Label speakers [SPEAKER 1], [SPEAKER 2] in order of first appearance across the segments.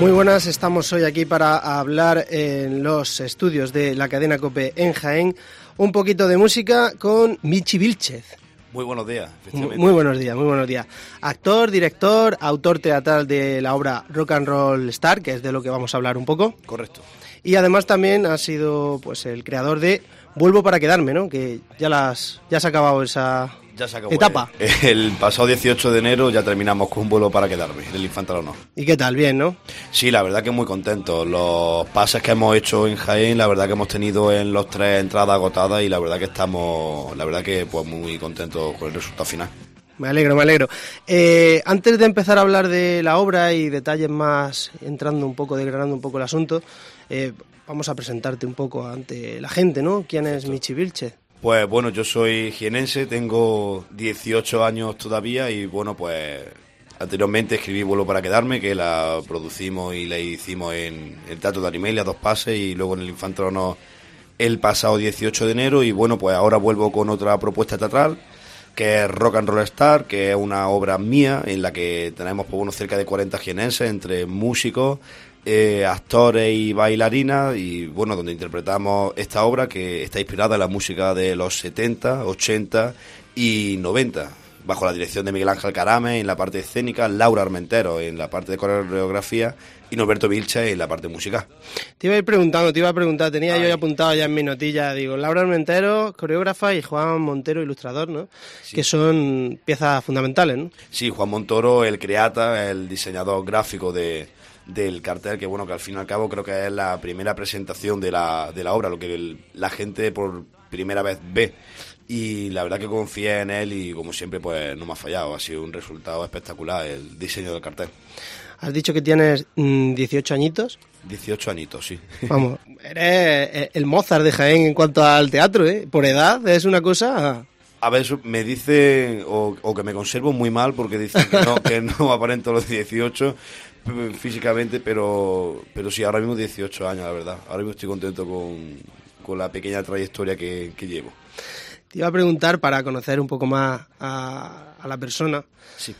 [SPEAKER 1] Muy buenas, estamos hoy aquí para hablar en los estudios de la cadena COPE en Jaén un poquito de música con Michi Vílchez.
[SPEAKER 2] Muy buenos días, efectivamente.
[SPEAKER 1] Muy buenos días, muy buenos días. Actor, director, autor teatral de la obra Rock and Roll Star, que es de lo que vamos a hablar un poco.
[SPEAKER 2] Correcto.
[SPEAKER 1] Y además también ha sido pues el creador de Vuelvo para quedarme, ¿no? Que ya se ha acabado esa etapa.
[SPEAKER 2] El pasado 18 de enero ya terminamos con Vuelvo para quedarme, del Infante al Honor.
[SPEAKER 1] ¿Y qué tal? Bien, ¿no?
[SPEAKER 2] Sí, la verdad que muy contento. Los pases que hemos hecho en Jaén, la verdad que hemos tenido en los 3 entradas agotadas y la verdad que estamos, pues muy contentos con el resultado final.
[SPEAKER 1] Me alegro. Antes de empezar a hablar de la obra y detalles más, desgranando un poco el asunto, vamos a presentarte un poco ante la gente, ¿no? ¿Quién es Michi Vílchez?
[SPEAKER 2] Pues bueno, yo soy jienense, tengo 18 años todavía y bueno, pues anteriormente escribí Vuelvo para quedarme, que la producimos y la hicimos en el Teatro de Animelia, a 2 pases, y luego en el Infante al Honor el pasado 18 de enero, y bueno, pues ahora vuelvo con otra propuesta teatral, que es Rock and Roll Star, que es una obra mía en la que tenemos pues, bueno, cerca de 40 jienenses, entre músicos, actores y bailarinas, y bueno, donde interpretamos esta obra que está inspirada en la música de los 70, 80 y 90, bajo la dirección de Miguel Ángel Carame en la parte escénica, Laura Armentero en la parte de coreografía y Norberto Vílchez en la parte musical.
[SPEAKER 1] Te iba a preguntar, tenía yo apuntado ya en mi notilla, digo, Laura Armentero, coreógrafa, y Juan Montero, ilustrador, ¿no? Sí. Que son piezas fundamentales, ¿no?
[SPEAKER 2] Sí, Juan Montoro, el creata, el diseñador gráfico del cartel, que bueno, que al fin y al cabo creo que es la primera presentación de la obra, lo que la gente por primera vez ve, y la verdad que confié en él y como siempre pues no me ha fallado, ha sido un resultado espectacular el diseño del cartel.
[SPEAKER 1] Has dicho que tienes 18 añitos.
[SPEAKER 2] 18 añitos, sí.
[SPEAKER 1] Vamos, eres el Mozart de Jaén en cuanto al teatro, ¿eh? Por edad es una cosa...
[SPEAKER 2] A ver, me dicen, o que me conservo muy mal, porque dicen que no aparento los 18 físicamente, pero sí, ahora mismo 18 años, la verdad. Ahora mismo estoy contento con la pequeña trayectoria que llevo.
[SPEAKER 1] Te iba a preguntar, para conocer un poco más a la persona,
[SPEAKER 2] sí.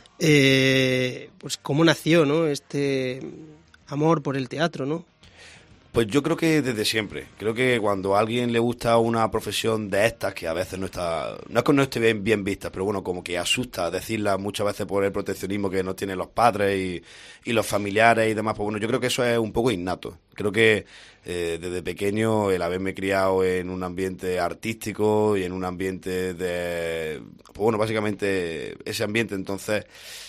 [SPEAKER 1] Pues cómo nació, ¿no? Este amor por el teatro, ¿no?
[SPEAKER 2] Pues yo creo que desde siempre. Creo que cuando a alguien le gusta una profesión de estas, que a veces no es que no esté bien vista, pero bueno, como que asusta decirla muchas veces por el proteccionismo que nos tienen los padres y los familiares y demás, pues bueno, yo creo que eso es un poco innato. Creo que desde pequeño el haberme criado en un ambiente artístico y en un ambiente de... Pues bueno, básicamente ese ambiente, entonces...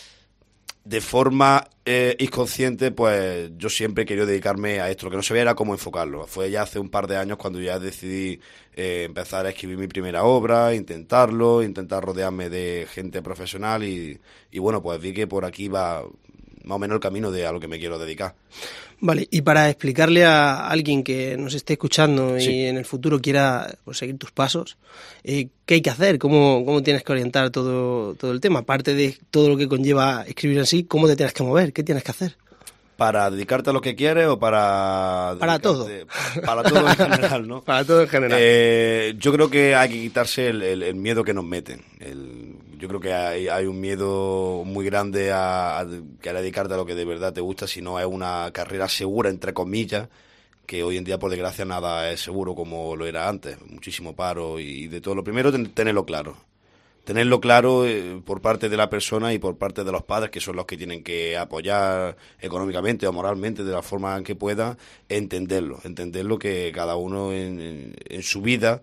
[SPEAKER 2] De forma inconsciente, pues yo siempre he querido dedicarme a esto. Lo que no sabía era cómo enfocarlo. Fue ya hace un par de años cuando ya decidí empezar a escribir mi primera obra, intentar rodearme de gente profesional y bueno, pues vi que por aquí va más o menos el camino de a lo que me quiero dedicar.
[SPEAKER 1] Vale, y para explicarle a alguien que nos esté escuchando
[SPEAKER 2] sí.
[SPEAKER 1] y en el futuro quiera pues, seguir tus pasos, ¿qué hay que hacer? ¿Cómo tienes que orientar todo el tema? Aparte de todo lo que conlleva escribir en sí, ¿cómo te tienes que mover? ¿Qué tienes que hacer?
[SPEAKER 2] ¿Para dedicarte a lo que quieres o para...?
[SPEAKER 1] Para todo.
[SPEAKER 2] Para todo en general, ¿no?
[SPEAKER 1] Para todo en general.
[SPEAKER 2] Yo creo que hay que quitarse el miedo que nos meten. Yo creo que hay un miedo muy grande a dedicarte a lo que de verdad te gusta, si no es una carrera segura, entre comillas, que hoy en día, por desgracia, nada es seguro como lo era antes. Muchísimo paro y de todo. Lo primero, tenerlo claro. Tenerlo claro por parte de la persona y por parte de los padres, que son los que tienen que apoyar económicamente o moralmente de la forma en que puedan, entenderlo que cada uno en su vida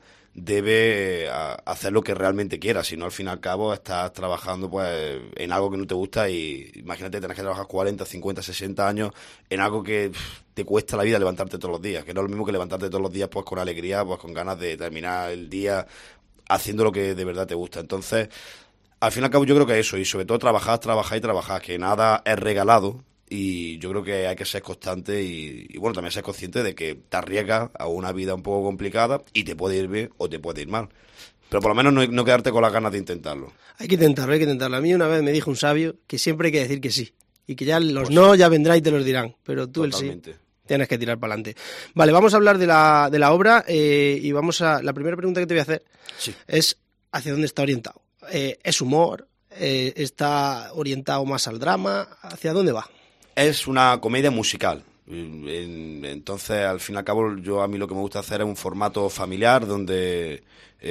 [SPEAKER 2] debe hacer lo que realmente quiera, si no al fin y al cabo estás trabajando pues en algo que no te gusta y imagínate tener que trabajar 40, 50, 60 años en algo que te cuesta la vida levantarte todos los días, que no es lo mismo que levantarte todos los días pues con alegría, pues con ganas de terminar el día haciendo lo que de verdad te gusta. Entonces, al fin y al cabo yo creo que eso, y sobre todo trabajar, que nada es regalado, y yo creo que hay que ser constante y bueno, también ser consciente de que te arriesgas a una vida un poco complicada y te puede ir bien o te puede ir mal. Pero por lo menos no quedarte con las ganas de intentarlo. Hay que intentarlo.
[SPEAKER 1] A mí una vez me dijo un sabio que siempre hay que decir que sí, y que ya los pues no ya vendrán y te los dirán, pero tú totalmente. El sí tienes que tirar para adelante. Vale, vamos a hablar de la obra y vamos a... La primera pregunta que te voy a hacer es ¿hacia dónde está orientado? ¿Es humor? ¿Está orientado más al drama? ¿Hacia dónde va?
[SPEAKER 2] Es una comedia musical. Entonces, al fin y al cabo, a mí lo que me gusta hacer es un formato familiar donde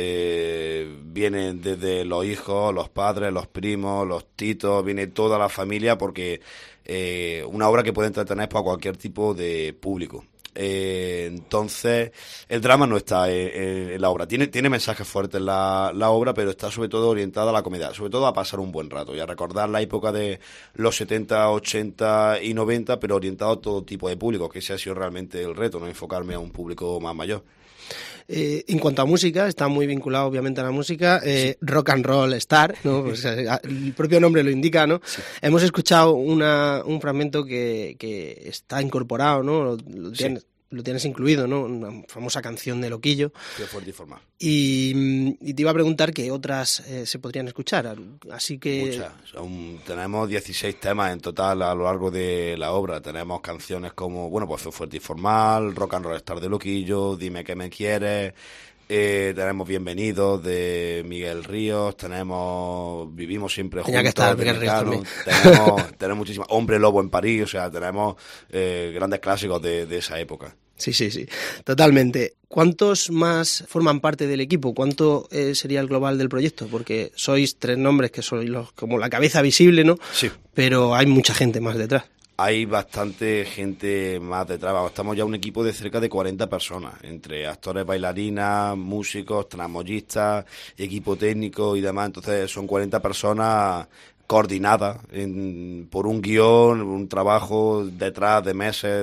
[SPEAKER 2] vienen desde los hijos, los padres, los primos, los titos, viene toda la familia, porque una obra que puede entretener para cualquier tipo de público. Entonces, el drama no está en la obra. Tiene mensajes fuertes la obra, pero está sobre todo orientada a la comedia, sobre todo a pasar un buen rato y a recordar la época de los 70, 80 y 90, pero orientado a todo tipo de público, que ese ha sido realmente el reto, no enfocarme a un público más mayor.
[SPEAKER 1] En cuanto a música, está muy vinculado obviamente a la música, sí. Rock and Roll Star, ¿no? Pues el propio nombre lo indica, ¿no? Sí. Hemos escuchado un fragmento que está incorporado, ¿no? Lo tienes incluido, ¿no? Una famosa canción de Loquillo.
[SPEAKER 2] Qué fuerte y formal.
[SPEAKER 1] Y te iba a preguntar qué otras se podrían escuchar, así que...
[SPEAKER 2] Muchas. Tenemos 16 temas en total a lo largo de la obra. Tenemos canciones como, pues Fue fuerte y formal, Rock and Roll Star de Loquillo, Dime que me quieres... tenemos Bienvenidos de Miguel Ríos, tenemos Vivimos siempre juntos.
[SPEAKER 1] Tenía que estar Miguel Ríos también.
[SPEAKER 2] Tenemos muchísimas. Hombre Lobo en París, o sea, tenemos grandes clásicos de esa época.
[SPEAKER 1] Sí, totalmente. ¿Cuántos más forman parte del equipo? ¿Cuánto sería el global del proyecto? Porque sois 3 nombres que sois como la cabeza visible, ¿no?
[SPEAKER 2] Sí.
[SPEAKER 1] Pero hay mucha gente más detrás.
[SPEAKER 2] Hay bastante gente más detrás. Estamos ya un equipo de cerca de 40 personas, entre actores, bailarinas, músicos, tramoyistas, equipo técnico y demás. Entonces son 40 personas coordinadas por un guión, un trabajo detrás de meses,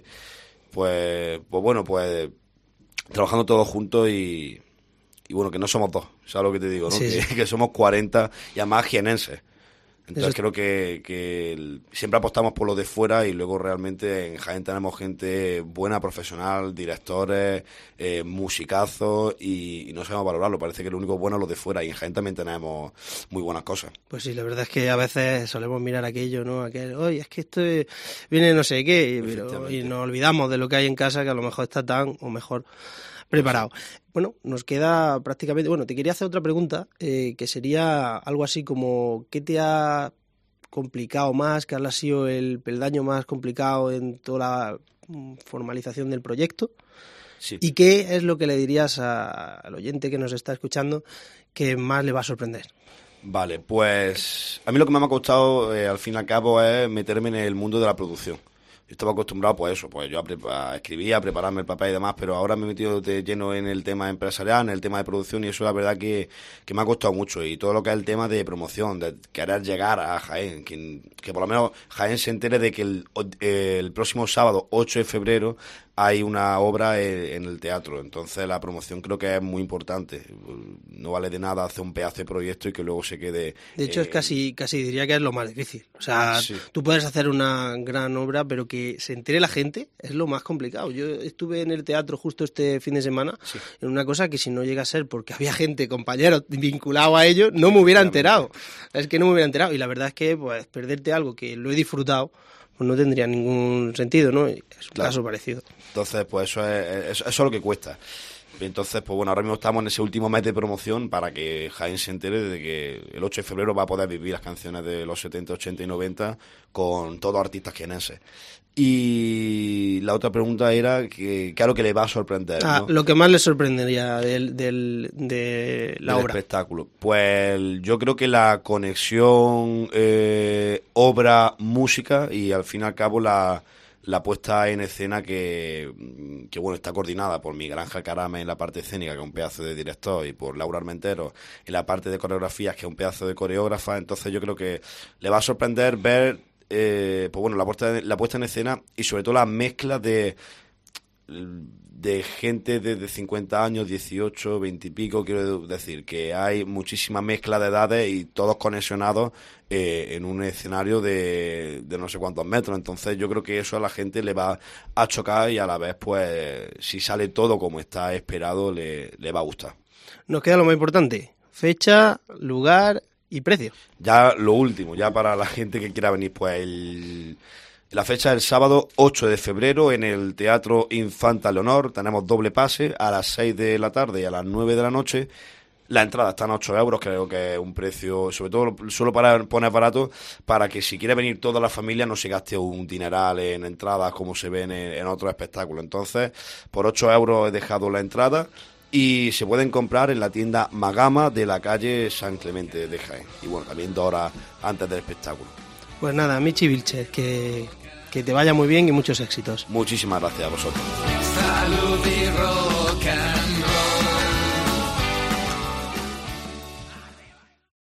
[SPEAKER 2] pues trabajando todos juntos y bueno, que no somos 2, ¿sabes lo que te digo? ¿No?
[SPEAKER 1] Sí.
[SPEAKER 2] Que somos 40 y además jienenses. Entonces creo que siempre apostamos por lo de fuera y luego realmente en Jaén tenemos gente buena, profesional, directores, musicazos y no sabemos valorarlo. Parece que lo único bueno es lo de fuera y en Jaén también tenemos muy buenas cosas.
[SPEAKER 1] Pues sí, la verdad es que a veces solemos mirar aquello, ¿no? Oye, es que esto viene no sé qué, y nos olvidamos de lo que hay en casa, que a lo mejor está tan o mejor preparado. Bueno, nos queda prácticamente... Bueno, te quería hacer otra pregunta, que sería algo así como ¿qué te ha complicado más? ¿Qué ha sido el peldaño más complicado en toda la formalización del proyecto?
[SPEAKER 2] Sí.
[SPEAKER 1] ¿Y qué es lo que le dirías al oyente que nos está escuchando que más le va a sorprender?
[SPEAKER 2] Vale, pues a mí lo que más me ha costado, al fin y al cabo, es meterme en el mundo de la producción. Yo estaba acostumbrado yo a escribir, a prepararme el papel y demás, pero ahora me he metido de lleno en el tema empresarial, en el tema de producción, y eso la verdad que me ha costado mucho. Y todo lo que es el tema de promoción, de querer llegar a Jaén, que por lo menos Jaén se entere de que el próximo sábado, 8 de febrero, hay una obra en el teatro. Entonces la promoción creo que es muy importante. No vale de nada hacer un pedazo de proyecto y que luego se quede...
[SPEAKER 1] De hecho, es casi diría que es lo más difícil. O sea, sí. Tú puedes hacer una gran obra, pero que se entere la gente es lo más complicado. Yo estuve en el teatro justo este fin de semana, sí, en una cosa que si no llega a ser porque había gente, compañeros, vinculado a ello, no me hubiera enterado. Es que no me hubiera enterado. Y la verdad es que pues perderte algo que lo he disfrutado, pues no tendría ningún sentido, ¿no? Es un caso parecido.
[SPEAKER 2] Entonces, pues eso es lo que cuesta. Entonces, pues bueno, ahora mismo estamos en ese último mes de promoción para que Jaén se entere de que el 8 de febrero va a poder vivir las canciones de los 70, 80 y 90 con todos artistas jienenses. Y la otra pregunta era que claro que le va a sorprender, ¿no?
[SPEAKER 1] Lo que más le sorprendería de la obra.
[SPEAKER 2] El espectáculo. Pues yo creo que la conexión obra-música y al fin y al cabo la puesta en escena que bueno, está coordinada por Miguel Ángel Carame en la parte escénica, que es un pedazo de director, y por Laura Armentero en la parte de coreografías, que es un pedazo de coreógrafa. Entonces yo creo que le va a sorprender ver pues bueno, la puesta en escena y sobre todo la mezcla de gente de 50 años, 18, 20 y pico, quiero decir, que hay muchísima mezcla de edades y todos conexionados en un escenario de no sé cuántos metros. Entonces yo creo que eso a la gente le va a chocar y a la vez, pues, si sale todo como está esperado, le va a gustar.
[SPEAKER 1] Nos queda lo más importante: fecha, lugar y precio.
[SPEAKER 2] Ya lo último, ya para la gente que quiera venir, pues la fecha es el sábado 8 de febrero en el Teatro Infanta Leonor. Tenemos doble pase a las 6 de la tarde y a las 9 de la noche. La entrada está en 8 euros, creo que es un precio, sobre todo solo para poner barato, para que si quiere venir toda la familia no se gaste un dineral en entradas como se ven en otros espectáculos. Entonces, por 8 euros he dejado la entrada y se pueden comprar en la tienda Magama de la calle San Clemente de Jaén. Y bueno, también 2 horas antes del espectáculo.
[SPEAKER 1] Pues nada, Michi Vilchez, que te vaya muy bien y muchos éxitos.
[SPEAKER 2] Muchísimas gracias a vosotros.
[SPEAKER 3] Salud y rock and roll.